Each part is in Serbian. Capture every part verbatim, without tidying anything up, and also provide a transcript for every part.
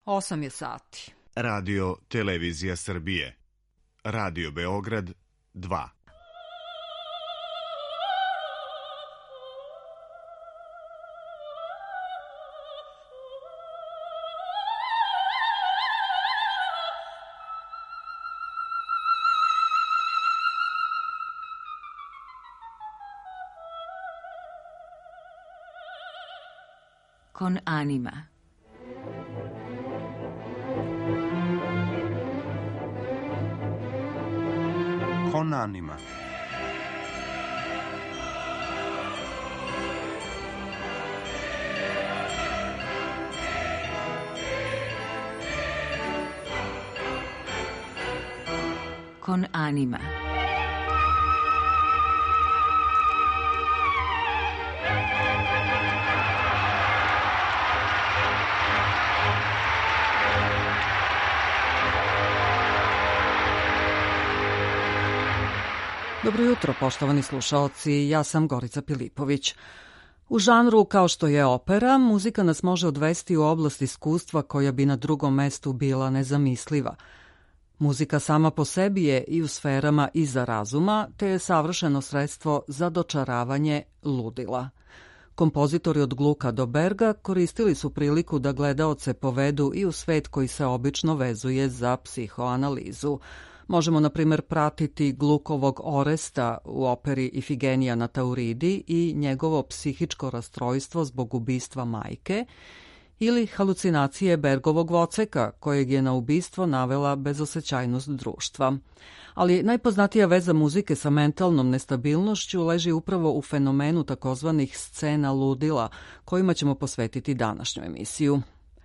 Osam je sati. Radio Televizija Srbije. Radio Beograd dva. Con anima. Con anima. Con anima. Dobro jutro, poštovani slušaoci, ja sam Gorica Pilipović. U žanru kao što je opera, muzika nas može odvesti u oblast iskustva koja bi na drugom mestu bila nezamisliva. Muzika sama po sebi je i u sferama iza razuma, te je savršeno sredstvo za dočaravanje ludila. Kompozitori od Gluka do Berga koristili su priliku da gledaoce povedu i u svet koji se obično vezuje za psihoanalizu. Možemo, na primjer, pratiti Glukovog Oresta u operi Ifigenija na Tauridi i njegovo psihičko rastrojstvo zbog ubistva majke, ili halucinacije Bergovog Voceka, kojeg je na ubistvo navela bezosećajnost društva. Ali najpoznatija veza muzike sa mentalnom nestabilnošću leži upravo u fenomenu takozvanih scena ludila, kojima ćemo posvetiti današnju emisiju.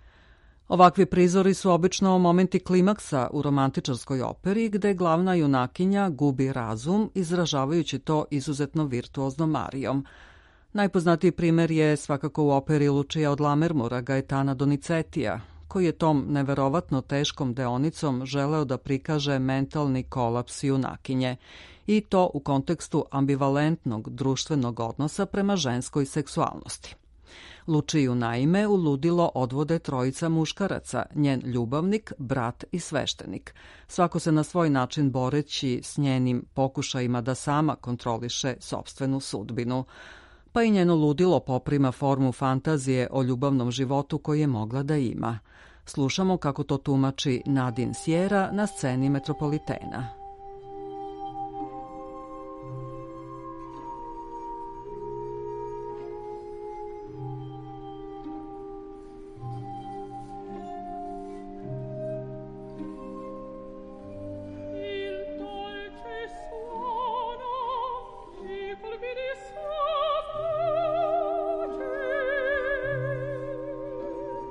Ovakvi prizori su obično momenti klimaksa u romantičarskoj operi, gde glavna junakinja gubi razum, izražavajući to izuzetno virtuozno Marijom. Najpoznatiji primer je svakako u operi Lučija od Lamermura Gaetana Donizetija, koji je tom neverovatno teškom deonicom želeo da prikaže mentalni kolaps junakinje, i to u kontekstu ambivalentnog društvenog odnosa prema ženskoj seksualnosti. Lučiju naime u ludilo odvode trojica muškaraca, njen ljubavnik, brat i sveštenik, svako se na svoj način boreći s njenim pokušajima da sama kontroliše sopstvenu sudbinu, pa i njeno ludilo poprima formu fantazije o ljubavnom životu koji je mogla da ima. Slušamo kako to tumači Nadine Sierra na sceni Metropolitena.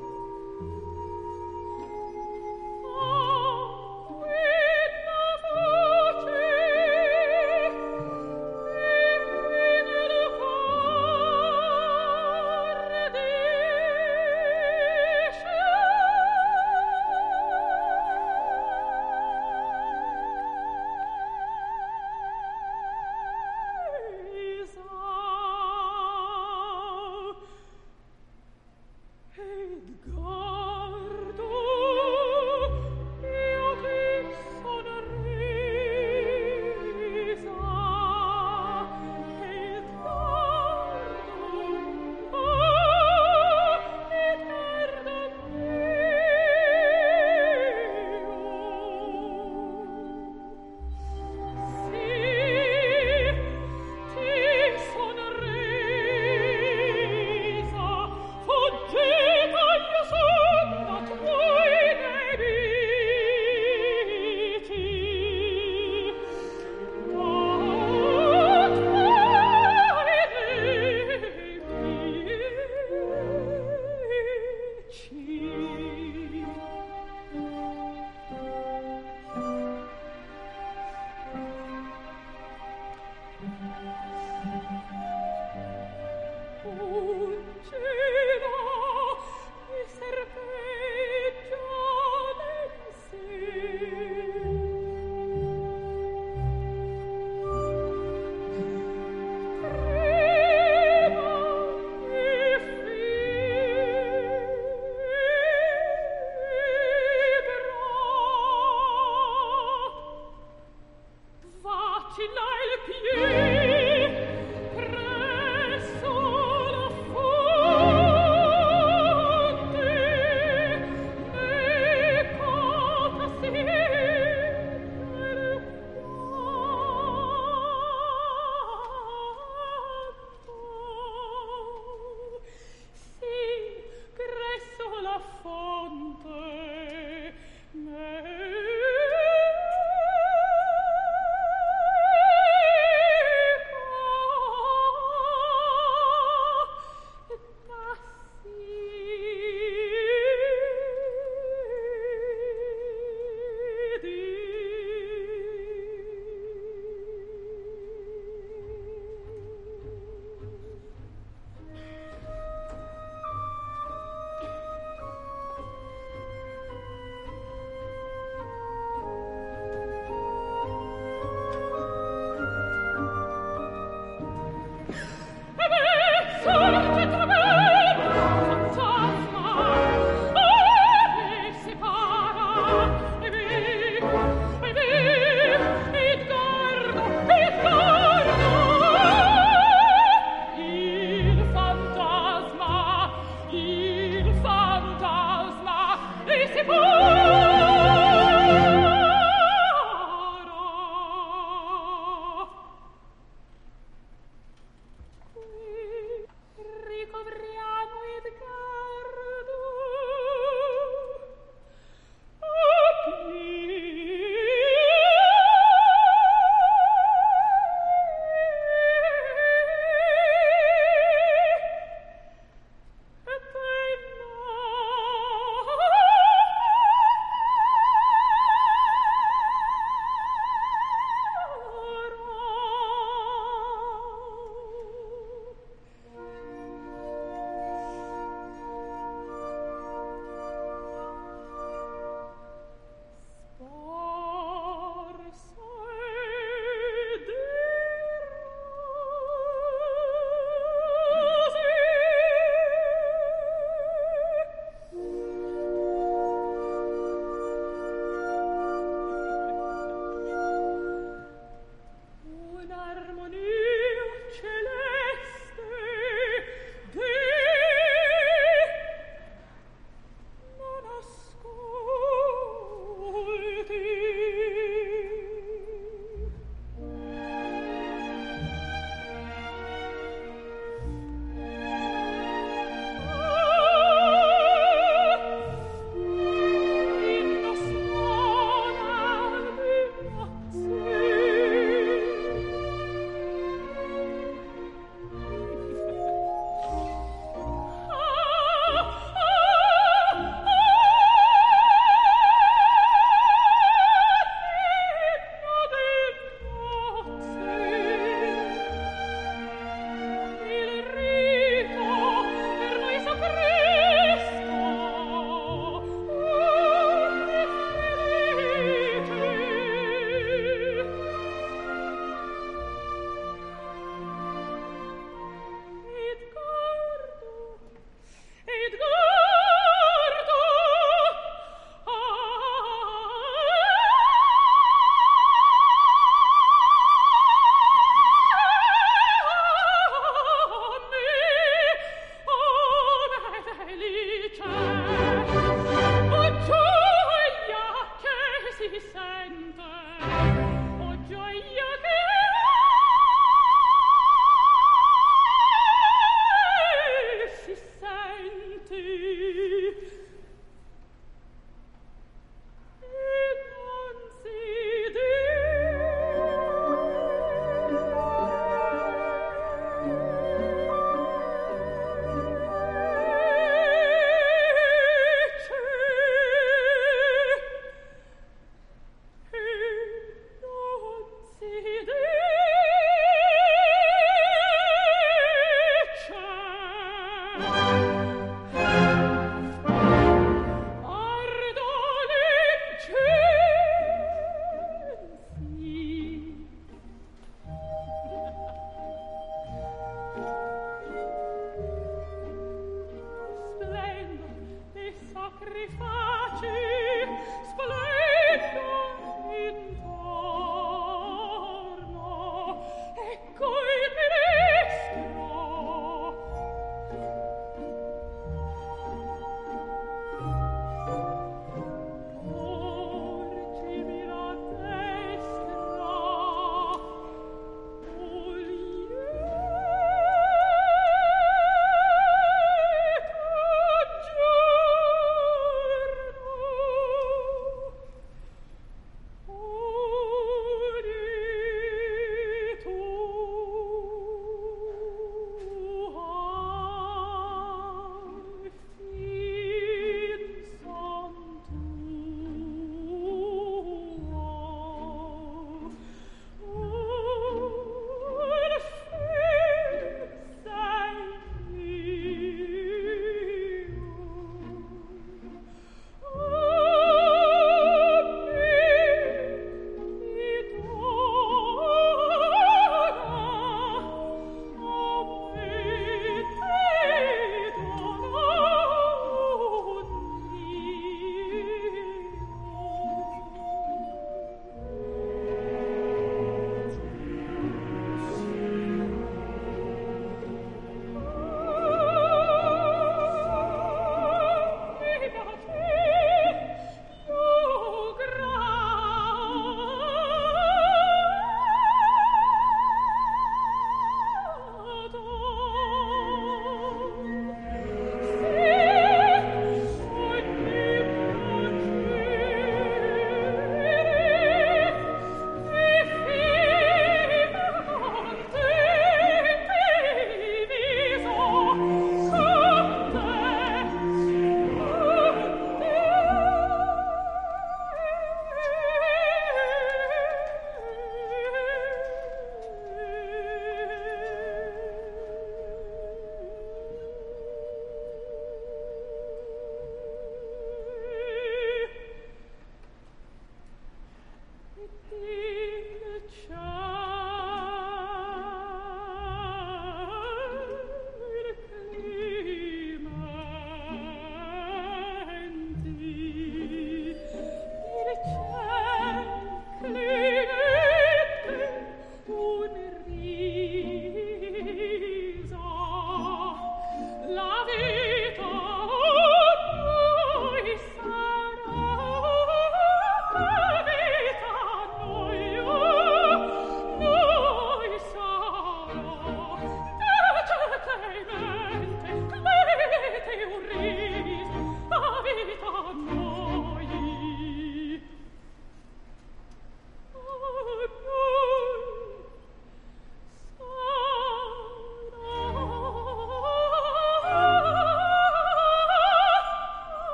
Oh,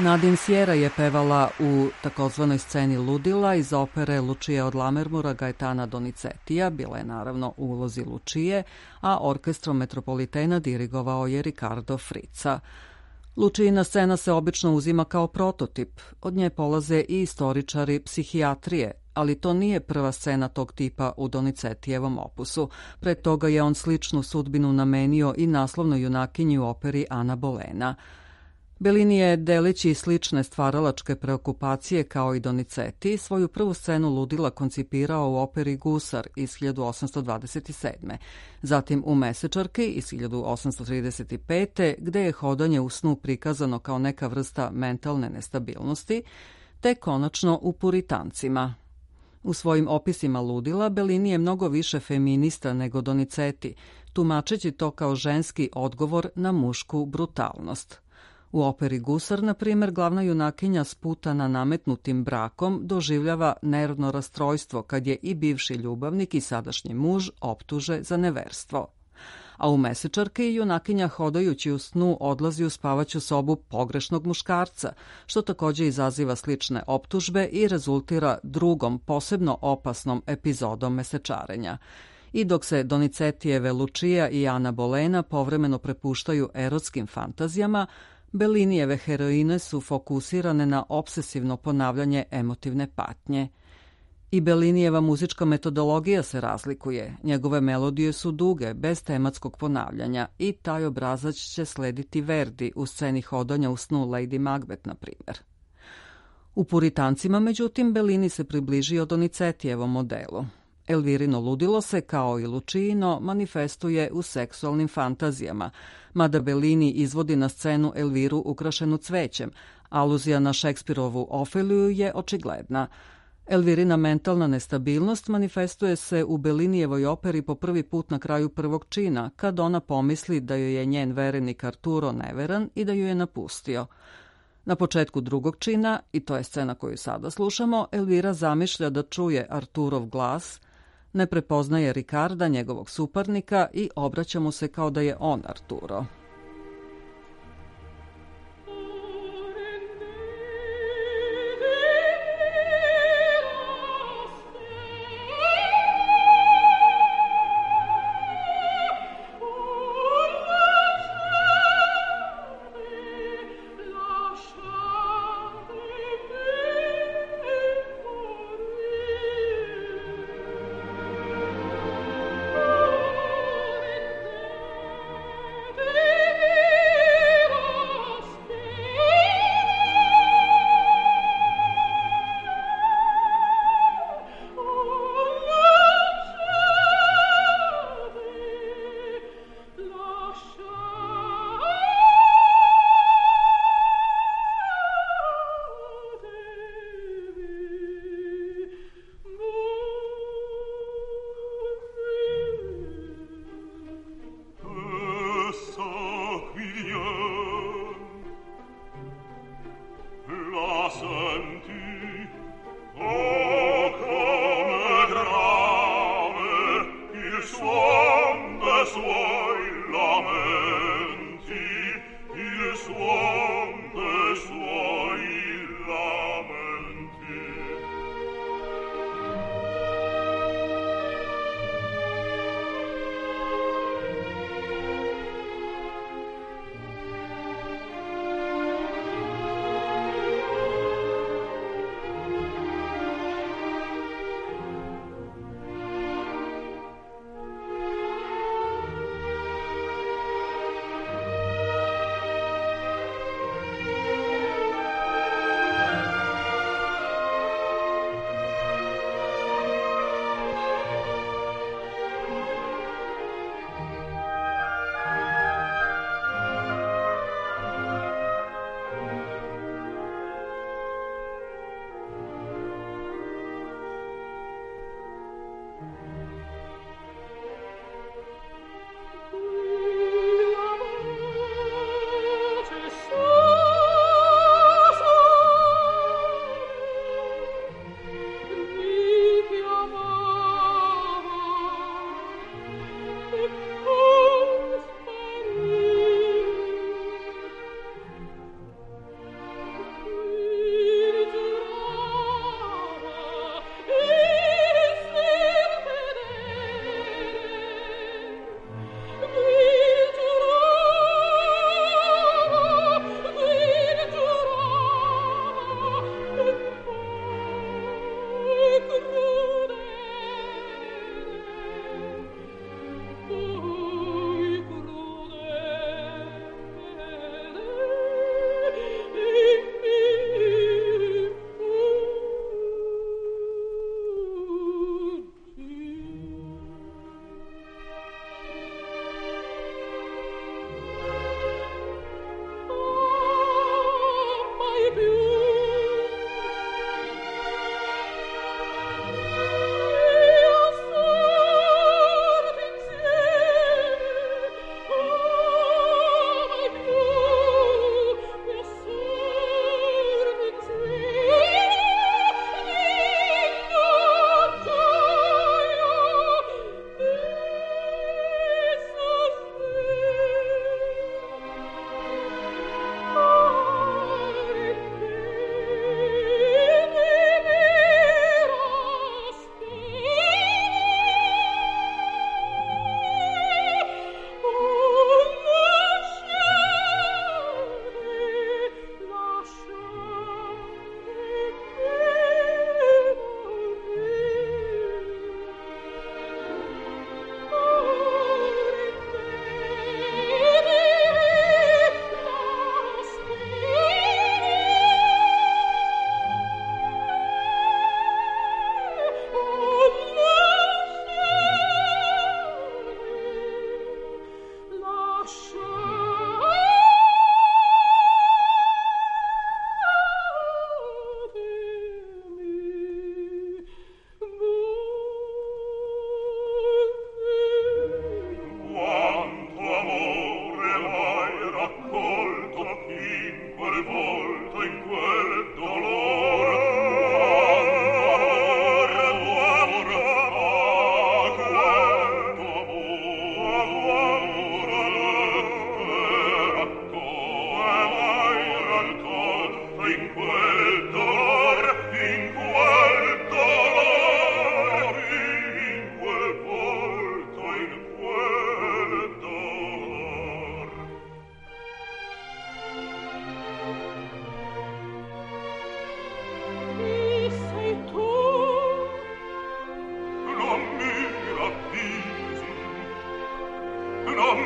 Nadine Sierra je pevala u takozvanoj sceni ludila iz opere Lučije od Lammermoora Gaetana Donizetija, bila je naravno u ulozi Lučije, a orkestrom Metropolitena dirigovao je Ricardo Frizza. Lučijina scena se obično uzima kao prototip, od nje polaze i istoričari psihijatrije, ali to nije prva scena tog tipa u Donizetijevom opusu. Pre toga je on sličnu sudbinu namenio i naslovnoj junakinji u operi Ana Bolena. Bellini je, delići slične stvaralačke preokupacije kao i Donizetti, svoju prvu scenu ludila koncipirao u operi Gusar iz hiljadu osamsto dvadeset sedme. Zatim u Mesečarki iz hiljadu osamsto trideset pete. gde je hodanje u snu prikazano kao neka vrsta mentalne nestabilnosti, te konačno u Puritancima. U svojim opisima ludila Bellini je mnogo više feminista nego Donizetti, tumačeći to kao ženski odgovor na mušku brutalnost. U operi Gusar, na primjer, glavna junakinja sputana nametnutim brakom doživljava nervno rastrojstvo kad je i bivši ljubavnik i sadašnji muž optuže za neverstvo. A u Mesečarki junakinja hodajući u snu odlazi u spavaću sobu pogrešnog muškarca, što također izaziva slične optužbe i rezultira drugom, posebno opasnom epizodom mesečarenja. I dok se Donizettijeve Lučija i Ana Bolena povremeno prepuštaju erotskim fantazijama, Bellinijeve heroine su fokusirane na obsesivno ponavljanje emotivne patnje. I Bellinijeva muzička metodologija se razlikuje. Njegove melodije su duge, bez tematskog ponavljanja, i taj obrazac će slediti Verdi u sceni hodanja u snu Lady Macbeth, na primjer. U Puritancima, međutim, Bellini se približio Donizettijevom modelu. Elvirino ludilo se, kao i Lučijino, manifestuje u seksualnim fantazijama, mada Bellini izvodi na scenu Elviru ukrašenu cvećem. Aluzija na Šekspirovu Ofeliju je očigledna. Elvirina mentalna nestabilnost manifestuje se u Bellinijevoj operi po prvi put na kraju prvog čina, kad ona pomisli da joj je njen verenik Arturo neveran i da ju je napustio. Na početku drugog čina, i to je scena koju sada slušamo, Elvira zamišlja da čuje Arturov glas, ne prepoznaje Ricarda, njegovog suparnika, i obraća mu se kao da je on Arturo. Thank you.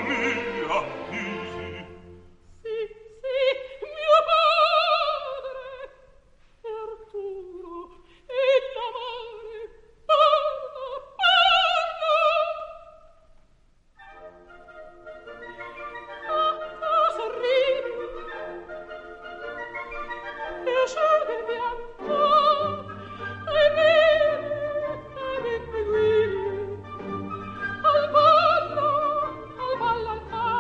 Al ballo, al ballo, al ballo.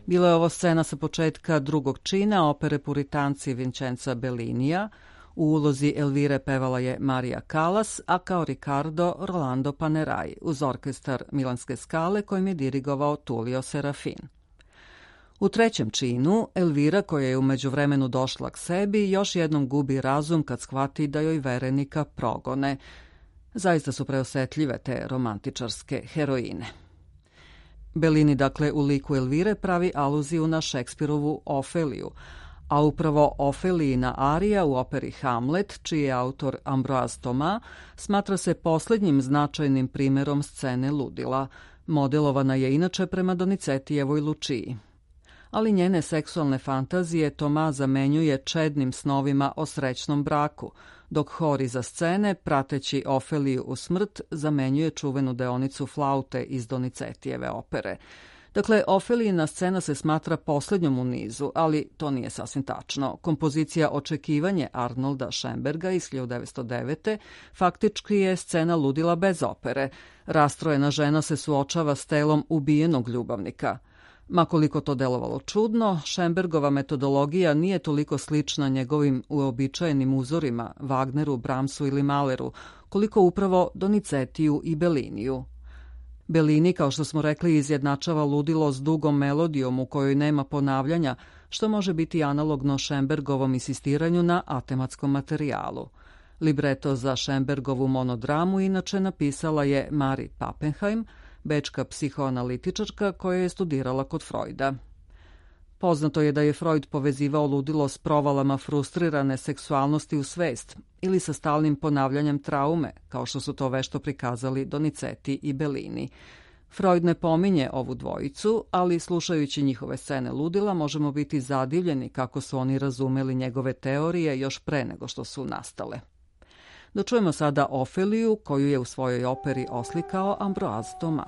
Bila je ovo scena sa početka drugog čina opere Puritanci Vincenza Bellinija. U ulozi Elvire pevala je Marija Callas, a kao Ricardo Rolando Panerai uz orkestar Milanske Skale kojim je dirigovao Tullio Serafin. U trećem činu, Elvira, koja je u međuvremenu došla k sebi, još jednom gubi razum kad shvati da joj verenika progone. Zaista su preosetljive te romantičarske heroine. Bellini, dakle, u liku Elvire pravi aluziju na Šekspirovu Ofeliju, a upravo Ofelijina arija u operi Hamlet, čiji je autor Ambroise Thomas, smatra se posljednjim značajnim primjerom scene ludila. Modelovana je inače prema Donizetijevoj Lučiji. Ali njene seksualne fantazije Thomas zamenjuje čednim snovima o srećnom braku, dok hor iza scene, prateći Ofeliju u smrt, zamenjuje čuvenu deonicu flaute iz Donizetijeve opere. Dakle, Ofelijina scena se smatra posljednjom u nizu, ali to nije sasvim tačno. Kompozicija Očekivanje Arnolda Schönberga iz hiljadu devetsto devete faktički je scena ludila bez opere. Rastrojena žena se suočava s telom ubijenog ljubavnika. Makoliko to delovalo čudno, Schönbergova metodologija nije toliko slična njegovim uobičajenim uzorima, Wagneru, Brahmsu ili Mahleru, koliko upravo Donizetiju i Belliniju. Bellini, kao što smo rekli, izjednačava ludilo s dugom melodijom u kojoj nema ponavljanja, što može biti analogno Schönbergovom insistiranju na atematskom materijalu. Libreto za Schönbergovu monodramu inače napisala je Marie Pappenheim, bečka psihoanalitičarka koja je studirala kod Freuda. Poznato je da je Freud povezivao ludilo s provalama frustrirane seksualnosti u svest ili sa stalnim ponavljanjem traume, kao što su to vešto prikazali Donizetti i Bellini. Freud ne pominje ovu dvojicu, ali slušajući njihove scene ludila možemo biti zadivljeni kako su oni razumeli njegove teorije još pre nego što su nastale. Da čujemo sada Ofeliju, koju je u svojoj operi oslikao Ambroise Thomas.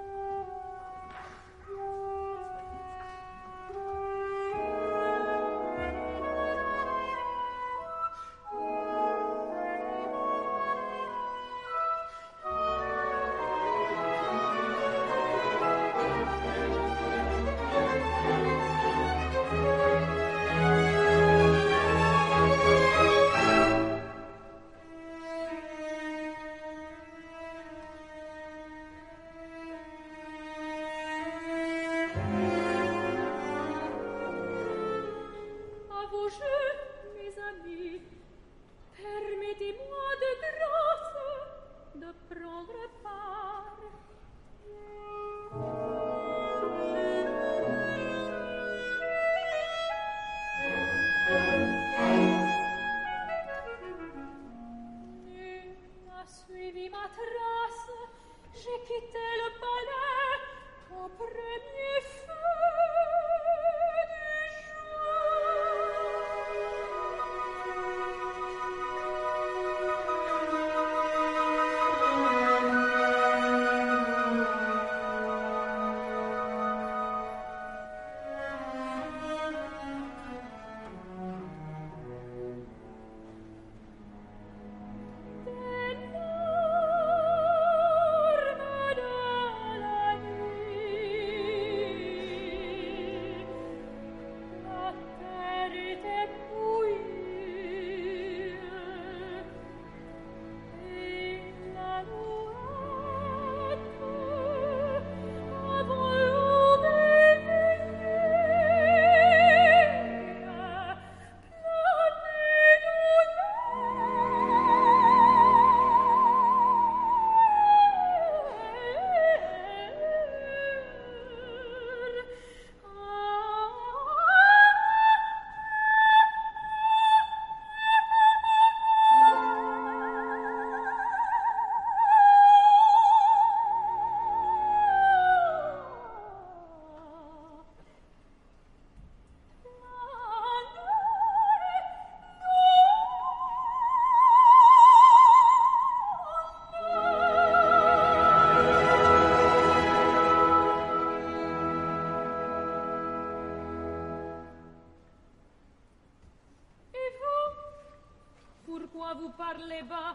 vous parlez bas.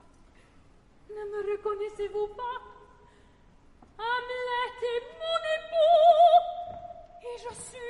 Ne me reconnaissez-vous pas? Hamlet est mon époux et je suis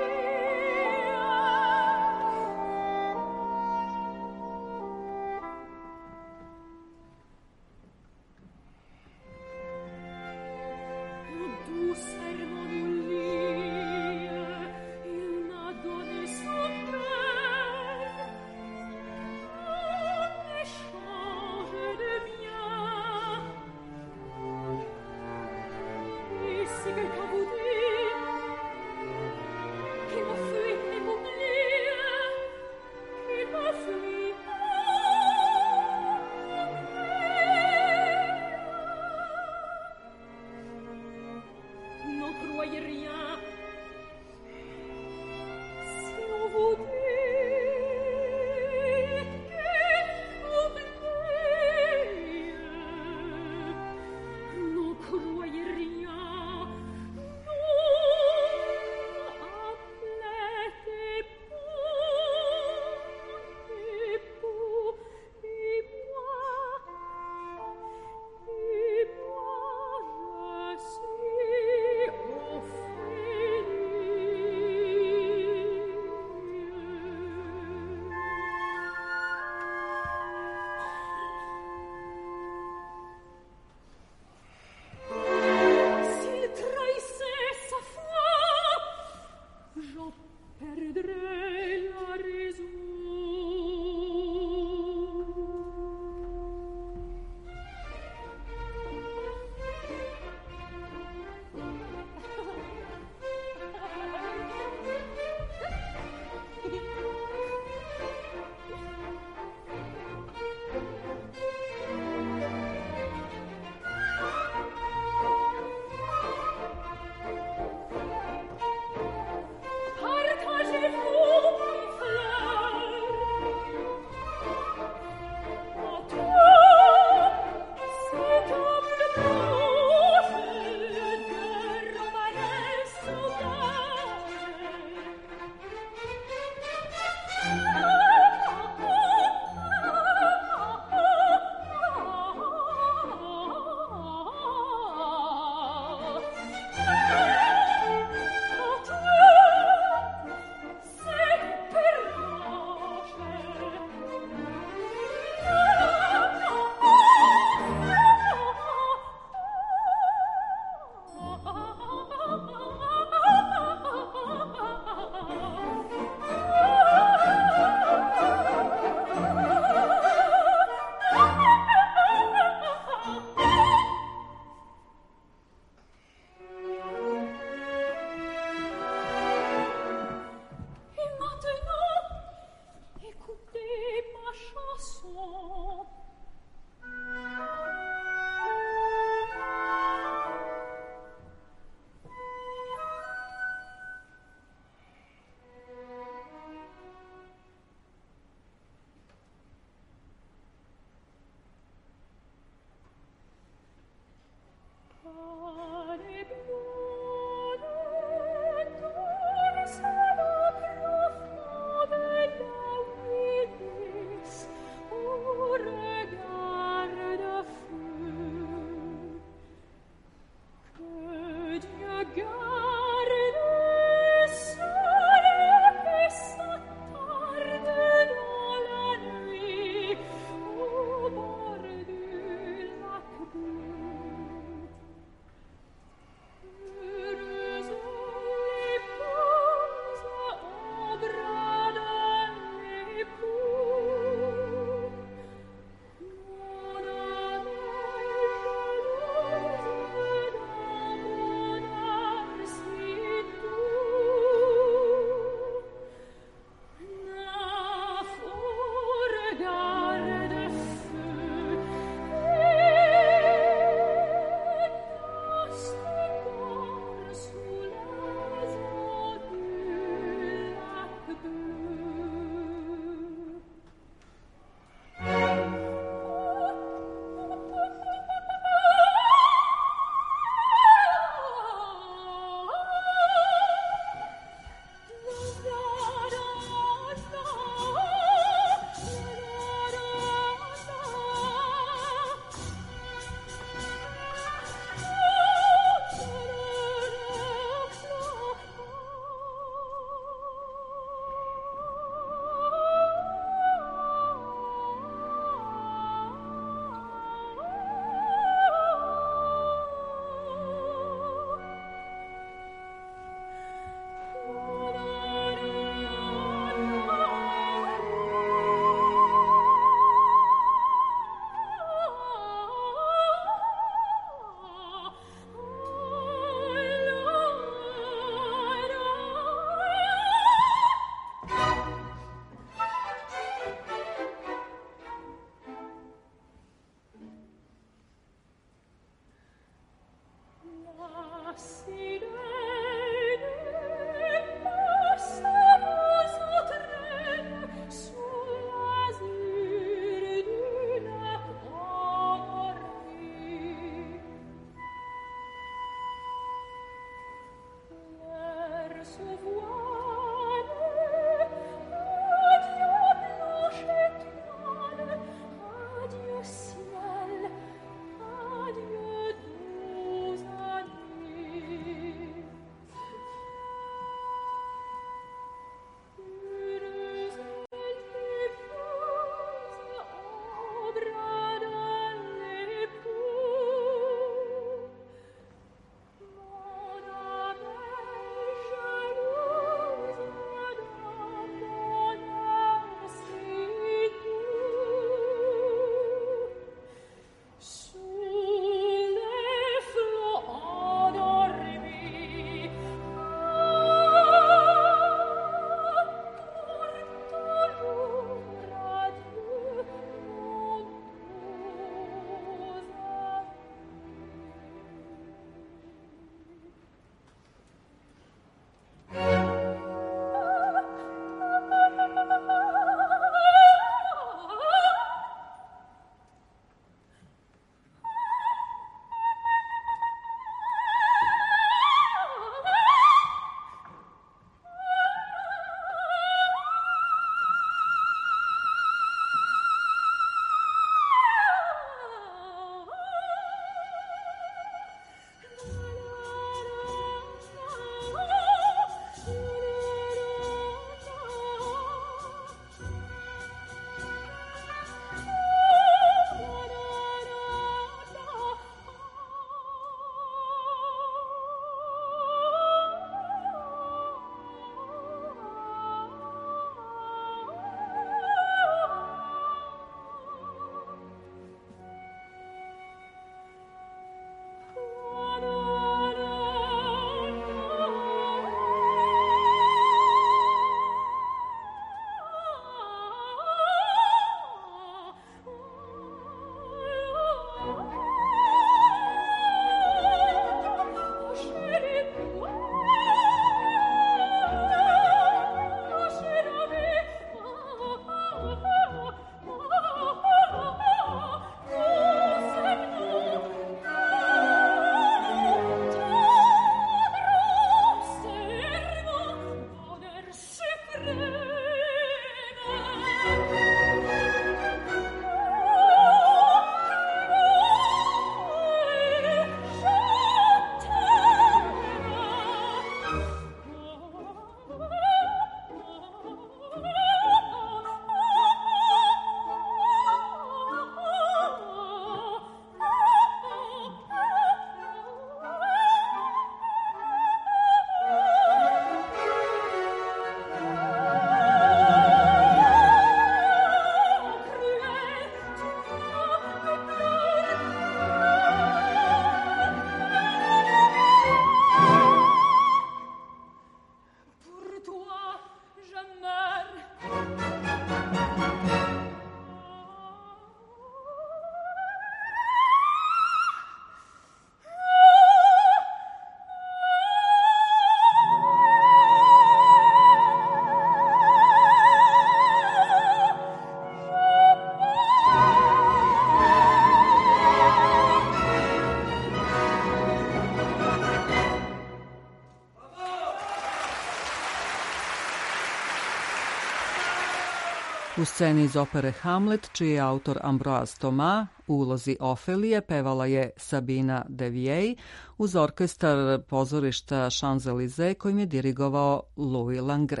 U sceni iz opere Hamlet, čiji je autor Ambroise Thomas, u ulozi Ofelije pevala je Sabina Deviej uz orkestar pozorišta Champs-Élysées kojim je dirigovao Louis Langret.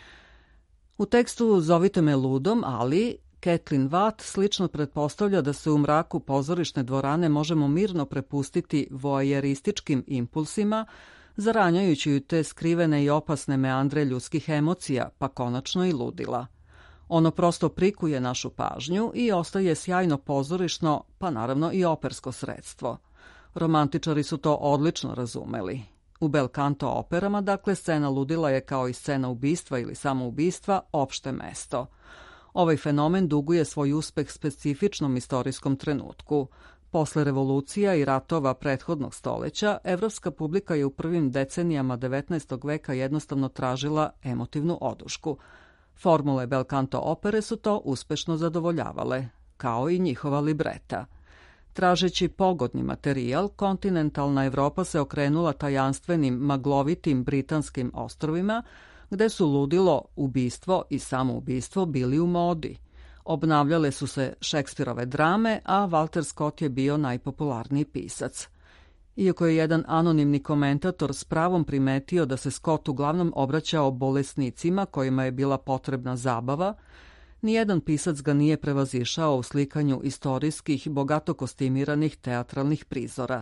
U tekstu Zovite me ludom, ali Kathleen Watt slično pretpostavlja da se u mraku pozorišne dvorane možemo mirno prepustiti voajerističkim impulsima, zaranjajući u te skrivene i opasne meandre ljudskih emocija, pa konačno i ludila. Ono prosto prikuje našu pažnju i ostaje sjajno pozorišno, pa naravno i opersko sredstvo. Romantičari su to odlično razumeli. U bel canto operama, dakle, scena ludila je kao i scena ubistva ili samoubistva opšte mesto. Ovaj fenomen duguje svoj uspeh specifičnom istorijskom trenutku. Posle revolucija i ratova prethodnog stoleća, evropska publika je u prvim decenijama devetnaestog veka jednostavno tražila emotivnu odušku. Formule bel canto opere su to uspešno zadovoljavale, kao i njihova libreta. Tražeći pogodni materijal, kontinentalna Evropa se okrenula tajanstvenim, maglovitim britanskim ostrvima, gde su ludilo, ubistvo i samoubistvo bili u modi. Obnavljale su se Šekspirove drame, a Walter Scott je bio najpopularniji pisac. Iako je jedan anonimni komentator s pravom primetio da se Scott uglavnom obraćao bolesnicima kojima je bila potrebna zabava, nijedan pisac ga nije prevazišao u slikanju istorijskih, bogato kostimiranih teatralnih prizora.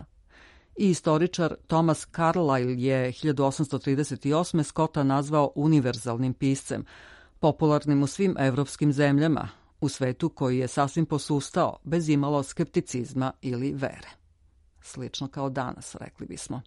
I istoričar Thomas Carlyle je hiljadu osamsto trideset osme. Scotta nazvao univerzalnim piscem, popularnim u svim evropskim zemljama, u svetu koji je sasvim posustao, bez imalo skepticizma ili vere. Slično kao danas, rekli bismo.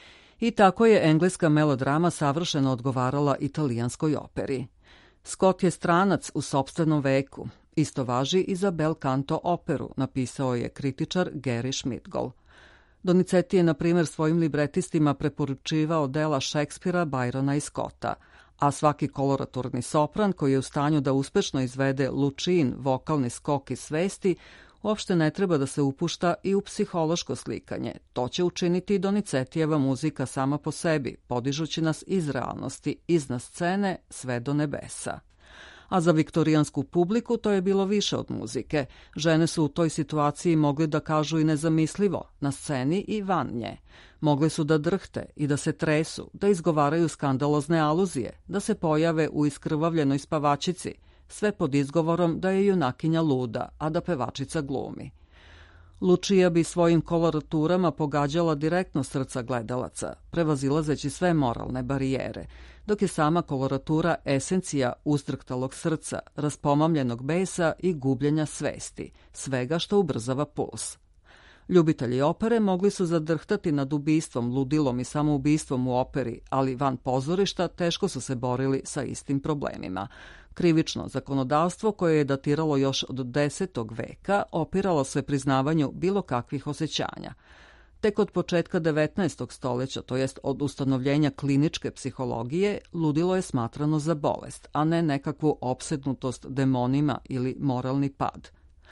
I tako je engleska melodrama savršeno odgovarala italijanskoj operi. Scott je stranac u sopstvenom veku. Isto važi i za bel canto operu, napisao je kritičar Gary Schmidgall. Donizetti je, na primjer, svojim libretistima preporučivao dela Šekspira, Byrona i Scotta, a svaki koloraturni sopran koji je u stanju da uspešno izvede Lučin vokalni skok iz svesti, uopšte ne treba da se upušta i u psihološko slikanje. To će učiniti i Donizettijeva muzika sama po sebi, podižući nas iz realnosti, iznad scene, sve do nebesa. A za viktorijansku publiku to je bilo više od muzike. Žene su u toj situaciji mogli da kažu i nezamislivo, na sceni i van nje. Mogli su da drhte i da se tresu, da izgovaraju skandalozne aluzije, da se pojave u iskrvavljenoj spavačici, sve pod izgovorom da je junakinja luda, a da pevačica glumi. Lučija bi svojim koloraturama pogađala direktno srca gledalaca, prevazilazeći sve moralne barijere, dok je sama koloratura esencija uzdrhtalog srca, raspomamljenog besa i gubljenja svesti, svega što ubrzava puls. Ljubitelji opere mogli su zadrhtati nad ubistvom, ludilom i samoubistvom u operi, ali van pozorišta teško su se borili sa istim problemima. Krivično zakonodavstvo, koje je datiralo još od desetog veka, opiralo se priznavanju bilo kakvih osjećanja. Tek od početka devetnaestog stoljeća, to jest od ustanovljenja kliničke psihologije, ludilo je smatrano za bolest, a ne nekakvu opsednutost demonima ili moralni pad.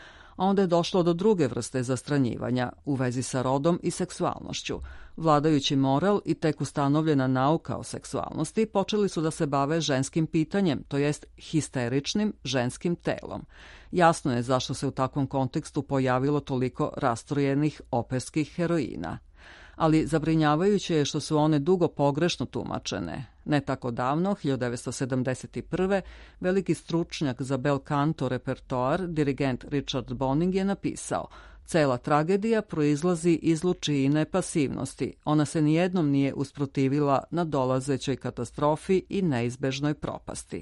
A onda je došlo do druge vrste zastranjivanja u vezi sa rodom i seksualnošću. Vladajući moral i tek ustanovljena nauka o seksualnosti počeli su da se bave ženskim pitanjem, to jest histeričnim ženskim telom. Jasno je zašto se u takvom kontekstu pojavilo toliko rastrojenih operskih heroina. Ali zabrinjavajuće je što su one dugo pogrešno tumačene. Ne tako davno, hiljadu devetsto sedamdeset prve. veliki stručnjak za bel canto repertoar, dirigent Richard Bonning je napisao: cela tragedija proizlazi iz Lučijine pasivnosti. Ona se nijednom nije usprotivila na dolazećoj katastrofi i neizbežnoj propasti.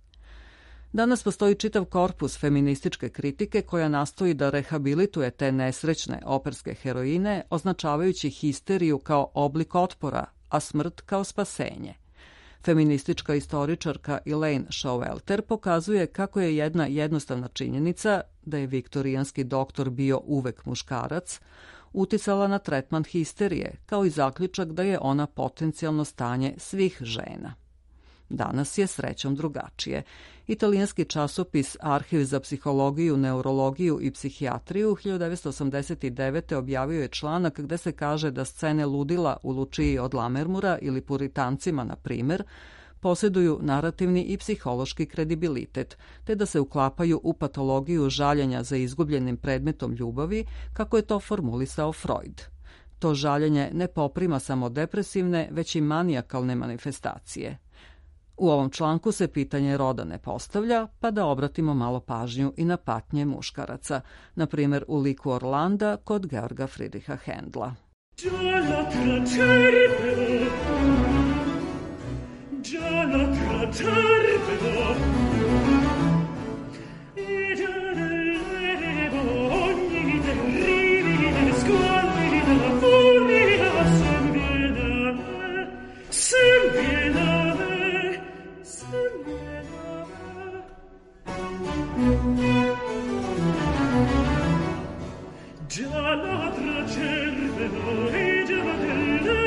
Danas postoji čitav korpus feminističke kritike koja nastoji da rehabilituje te nesrećne operske heroine, označavajući histeriju kao oblik otpora, a smrt kao spasenje. Feministička istoričarka Elaine Showalter pokazuje kako je jedna jednostavna činjenica, da je viktorijanski doktor bio uvek muškarac, uticala na tretman histerije, kao i zaključak da je ona potencijalno stanje svih žena. Danas je srećom drugačije. Italijanski časopis Arhiv za psihologiju, neurologiju i psihijatriju hiljadu devetsto osamdeset devete. objavio je članak gde se kaže da scene ludila u Lučiji od Lamermura ili Puritancima, na primer, posjeduju narativni i psihološki kredibilitet, te da se uklapaju u patologiju žaljenja za izgubljenim predmetom ljubavi, kako je to formulisao Freud. To žaljenje ne poprima samo depresivne, već i manijakalne manifestacije. U ovom članku se pitanje roda ne postavlja, pa da obratimo malo pažnju i na patnje muškaraca, na primjer u liku Orlanda kod Georga Friedricha Händla.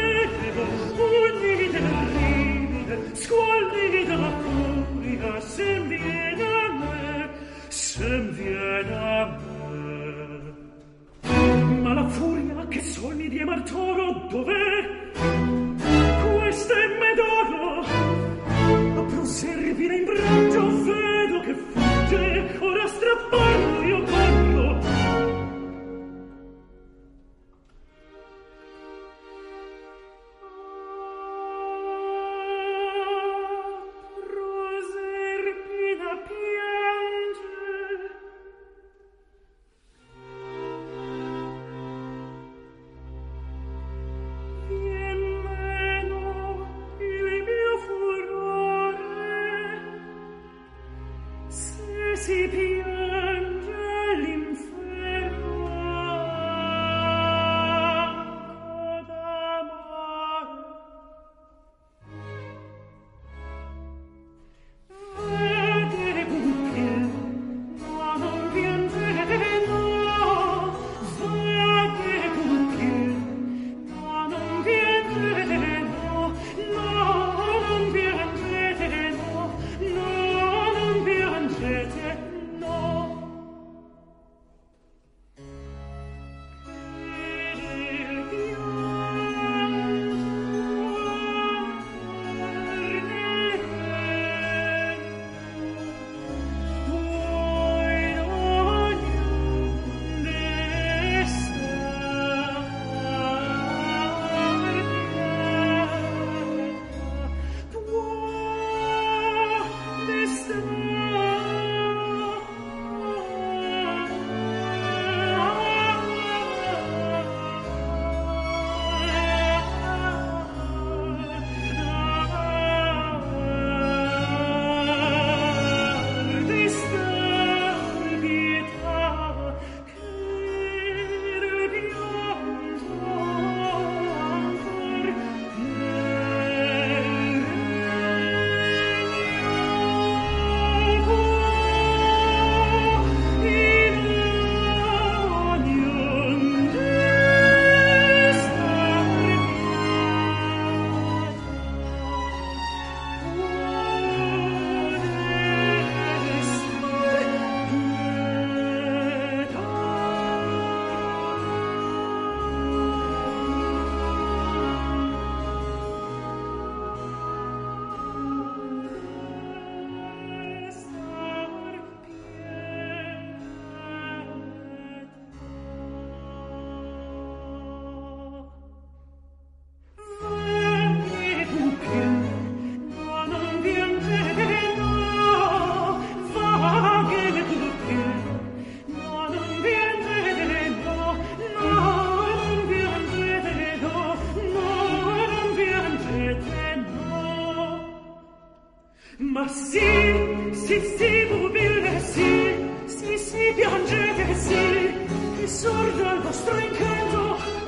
Squallida furia se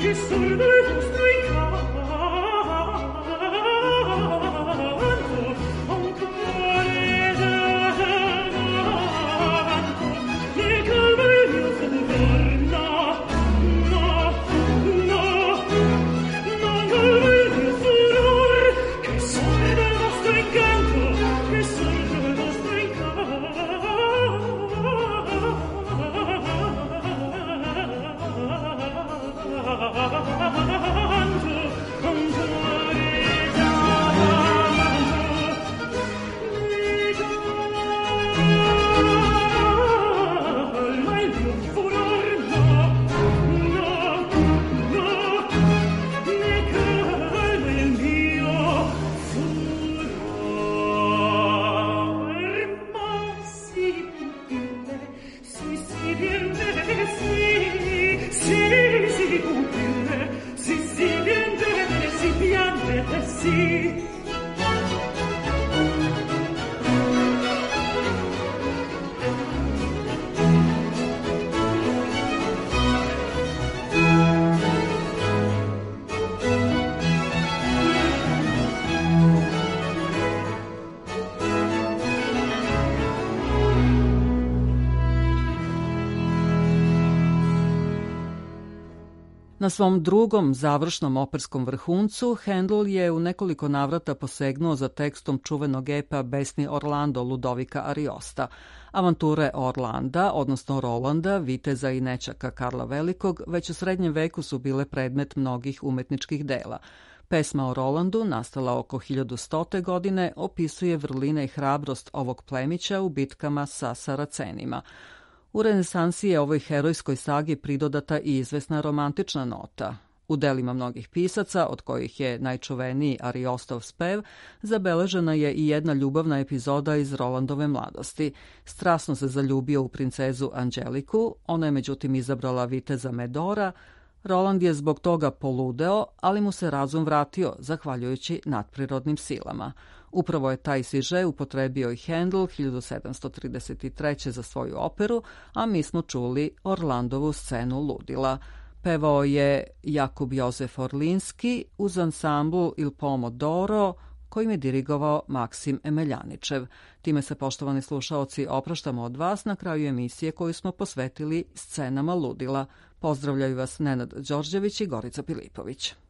Na svom drugom završnom operskom vrhuncu, Handel je u nekoliko navrata posegnuo za tekstom čuvenog epa Besni Orlando Ludovika Ariosta. Avanture Orlanda, odnosno Rolanda, viteza i nećaka Karla Velikog, već u srednjem veku su bile predmet mnogih umetničkih dela. Pesma o Rolandu, nastala oko hiljadu stote godine, opisuje vrline i hrabrost ovog plemića u bitkama sa Saracenima. U renesansi je ovoj herojskoj sagi pridodata i izvesna romantična nota. U delima mnogih pisaca, od kojih je najčuveniji Ariostov spev, zabeležena je i jedna ljubavna epizoda iz Rolandove mladosti. Strasno se zaljubio u princezu Anđeliku, ona je međutim izabrala viteza Medora. Roland je zbog toga poludeo, ali mu se razum vratio, zahvaljujući nadprirodnim silama. Upravo je taj siže upotrebio i Handel hiljadu sedamsto trideset treće. za svoju operu, a mi smo čuli Orlandovu scenu ludila. Pevao je Jakub Jozef Orlinski uz ansambl Il Pomodoro, kojim je dirigovao Maksim Emeljaničev. Time se, poštovani slušaoci, opraštamo od vas na kraju emisije koju smo posvetili scenama ludila. Pozdravljaju vas Nenad Đorđević i Gorica Pilipović.